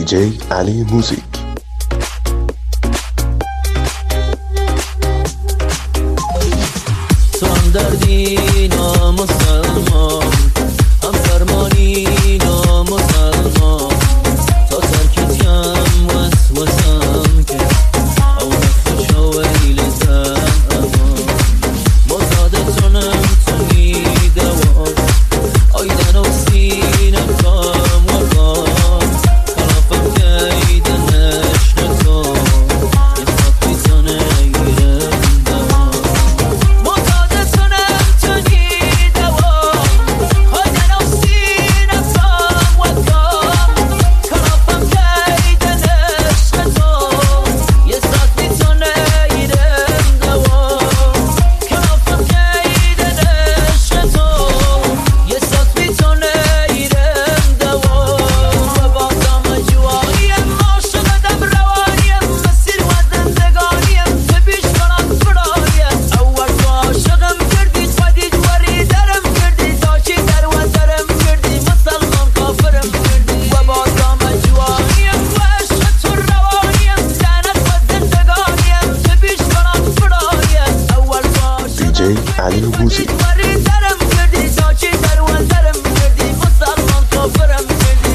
DJ Ali Music. تو هم دردی نامسلمان، هم فرمانی نامسلمان، تا ترکت کم وسوسم که او نفت شویل زمان مزادتونم تونی دوام آیدن و سینم کام و کام خلافم گیدن نشن تو یه خطی تانه ایرم دوام مزادتونم تونی دوام آیدن و سینم کام و کام خلافم گیدن نشن تو یه خطی تانه ایرم دوام خلافم گیدن نشن تو یه خطی تانه ایرم دوام و بازم جوانیم عاشقتم روانیم مسیر و زندگانیم تبیش کنم فرانیم اول تو عاشقم کردی خودی جوری درم کردی تا چی در و درم کردی مسلمان کافرم کردی و بازم جوانیم و عشق تو روانیم لعنت و زندگانیم تبیش کنم فرانیم اول تو عاشقم DJ Ali Music. جوری درم کردی تا چی در و درم کردی مسلمان کافرم کردی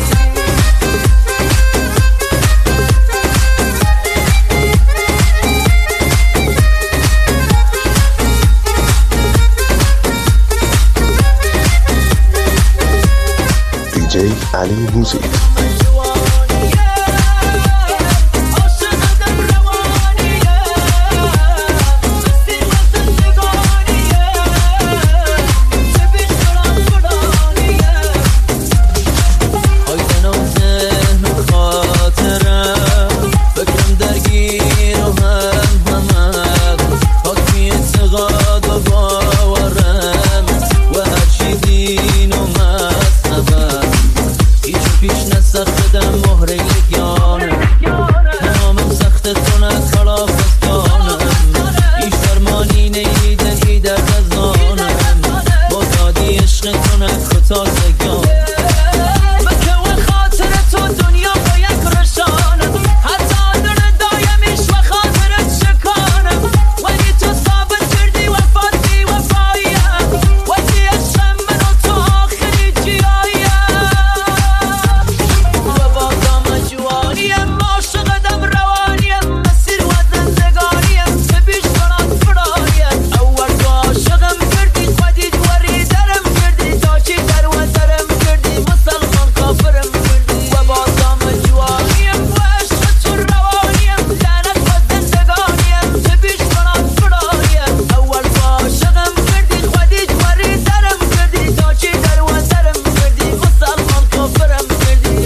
DJ Ali Music. سختم مهره یگانه تمامم سخت کنه خلاف دانم ایش فرمانی نیدن ای در دزانم بازادی عشق کنه خطا سگان مکه و خاطر تو دنیا باید رشانم حتی در دایمیش و خاطرت شکانم ولی تو ثابت کردی وفاتی وفایم ولی عشقم من و تو آخری جیایم جوانیم عاشقتم روانیم مسیر و زندگانیم تبیش کنم فرایم اول تو عاشقم کردی خودی جوری درم کردی تا چی در و درم کردی مسلمان کافرم کردی و بازم جوانیم و عشق تو روانیم لعنت و زندگانیم تبیش کنم فرایم اول تو عاشقم کردی خودی جوری درم کردی تا چی در و درم کردی مسلمان کافرم کردی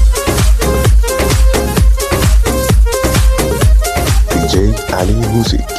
DJ Ali Music.